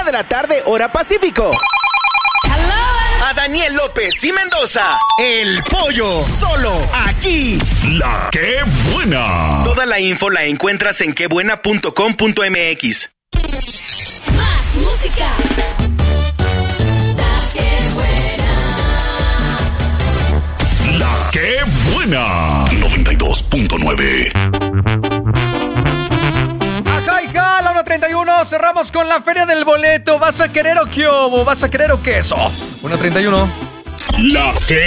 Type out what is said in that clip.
de la tarde, hora Pacífico. A Daniel López y Mendoza, El Pollo, solo aquí. La Qué Buena. Toda la info la encuentras en quebuena.com.mx. Más música. La Qué Buena. La Qué Buena. 92.9. Ajá, la 1:31, cerramos con la Feria del Boleto. ¿Vas a querer o qué hubo? ¿Vas a querer o queso? 1:31. La Qué